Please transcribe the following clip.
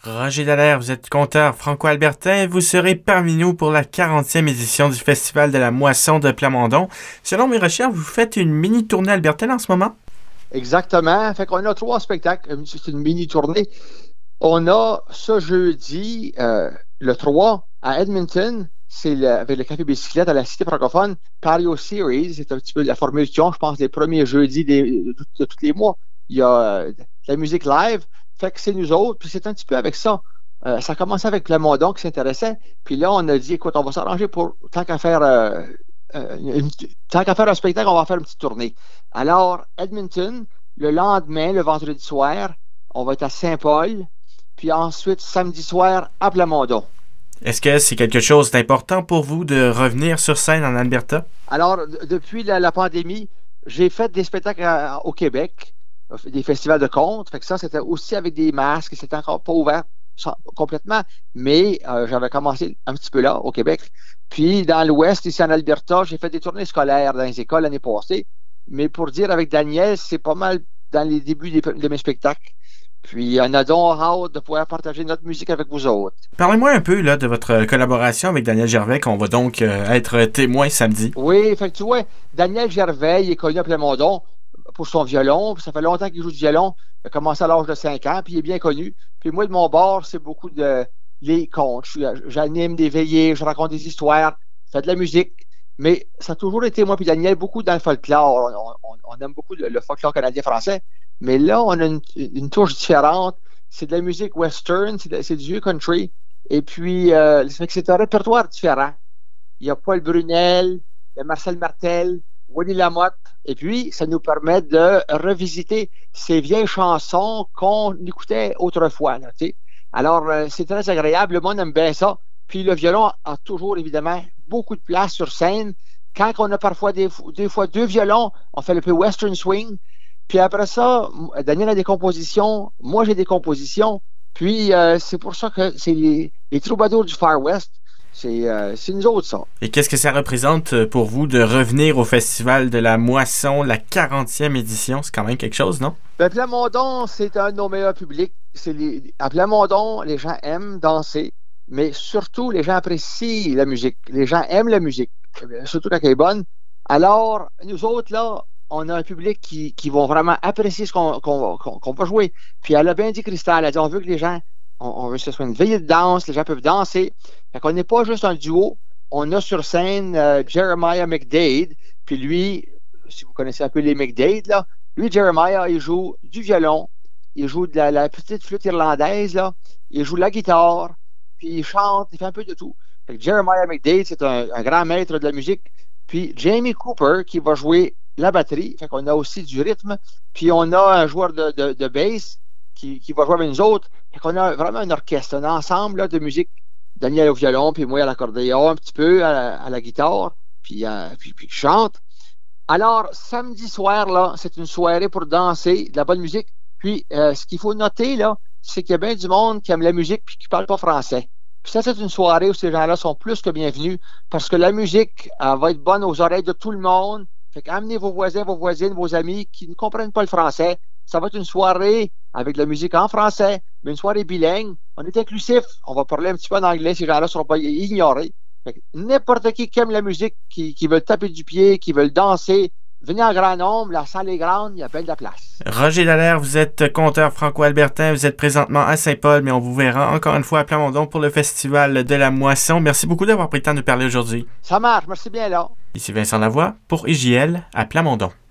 Roger Dallaire, vous êtes conteur franco-albertain et vous serez parmi nous pour la 40e édition du Festival de la Moisson de Plamondon. Selon mes recherches, vous faites une mini-tournée albertaine en ce moment? Exactement. Fait qu'on a 3 spectacles. C'est une mini-tournée. On a ce jeudi, le 3, à Edmonton. C'est avec le Café Bicyclette à la Cité francophone. Patio Series, c'est un petit peu la formule qu'ils ont, je pense, les premiers jeudis de tous les mois. Il y a de la musique live. Fait que c'est nous autres, puis c'est un petit peu avec ça. Ça a commencé avec Plamondon qui s'intéressait, puis là, on a dit, écoute, on va s'arranger pour, tant qu'à faire un spectacle, on va faire une petite tournée. Alors, Edmonton, le lendemain, le vendredi soir, on va être à Saint-Paul, puis ensuite, samedi soir, à Plamondon. Est-ce que c'est quelque chose d'important pour vous de revenir sur scène en Alberta? Alors, depuis la pandémie, j'ai fait des spectacles au Québec, des festivals de contes. Fait que ça, c'était aussi avec des masques. C'était encore pas ouvert complètement. Mais j'avais commencé un petit peu là, au Québec. Puis, dans l'Ouest, ici en Alberta, j'ai fait des tournées scolaires dans les écoles l'année passée. Mais pour dire avec Daniel, c'est pas mal dans les débuts de mes spectacles. Puis, on a donc hâte de pouvoir partager notre musique avec vous autres. Parlez-moi un peu là, de votre collaboration avec Daniel Gervais, qu'on va donc être témoin samedi. Oui, fait que tu vois, Daniel Gervais, il est connu à Plamondon pour son violon. Ça fait longtemps qu'il joue du violon. Il a commencé à l'âge de 5 ans, puis il est bien connu. Puis moi, de mon bord, c'est beaucoup de les contes. J'anime des veillées, je raconte des histoires, je fais de la musique. Mais ça a toujours été, moi puis Daniel, beaucoup dans le folklore. On aime beaucoup le folklore canadien-français. Mais là, on a une touche différente. C'est de la musique western, c'est du vieux country. Et puis, c'est un répertoire différent. Il y a Paul Brunel, il y a Marcel Martel, Willy Lamotte. Et puis, ça nous permet de revisiter ces vieilles chansons qu'on écoutait autrefois. Là, alors, c'est très agréable. Le monde aime bien ça. Puis, le violon a toujours, évidemment, beaucoup de place sur scène. Quand on a parfois des fois 2 violons, on fait le peu western swing. Puis après ça, Daniel a des compositions, moi j'ai des compositions. Puis, c'est pour ça que c'est les troubadours du Far West. C'est nous autres, ça. Et qu'est-ce que ça représente pour vous de revenir au Festival de la Moisson, la 40e édition? C'est quand même quelque chose, non? Ben, Plamondon, c'est un de nos meilleurs publics. À Plamondon, les gens aiment danser, mais surtout, les gens apprécient la musique. Les gens aiment la musique, surtout quand elle est bonne. Alors, nous autres, là, on a un public qui vont vraiment apprécier ce qu'on va jouer. Puis elle a bien dit, Christelle, elle a dit, on veut que les gens, on veut que ce soit une veillée de danse, les gens peuvent danser. Fait qu'on n'est pas juste un duo. On a sur scène Jeremiah McDade, puis lui, si vous connaissez un peu les McDade, là, lui, Jeremiah, il joue du violon, il joue de la petite flûte irlandaise, là, il joue de la guitare, puis il chante, il fait un peu de tout. Fait que Jeremiah McDade, c'est un grand maître de la musique. Puis Jamie Cooper, qui va jouer la batterie, fait qu'on a aussi du rythme, puis on a un joueur de bass qui va jouer avec nous autres, fait qu'on a vraiment un orchestre, un ensemble là, de musique. Daniel au violon, puis moi à l'accordéon un petit peu, à la guitare, puis je chante. Alors, samedi soir, là, c'est une soirée pour danser, de la bonne musique. Puis, ce qu'il faut noter, là, c'est qu'il y a bien du monde qui aime la musique puis qui ne parle pas français. Puis ça, c'est une soirée où ces gens-là sont plus que bienvenus parce que la musique va être bonne aux oreilles de tout le monde. Fait qu'amenez vos voisins, vos voisines, vos amis qui ne comprennent pas le français. Ça va être une soirée avec de la musique en français, mais une soirée bilingue. On est inclusif. On va parler un petit peu en anglais. Ces gens-là ne seront pas ignorés. Fait que n'importe qui aime la musique, qui veut taper du pied, qui veut danser, venez en grand nombre. La salle est grande. Il y a bien de la place. Roger Dallaire, vous êtes conteur franco-albertain. Vous êtes présentement à Saint-Paul, mais on vous verra encore une fois à Plamondon pour le Festival de la Moisson. Merci beaucoup d'avoir pris le temps de nous parler aujourd'hui. Ça marche. Merci bien là. Ici Vincent Lavoie pour IJL à Plamondon.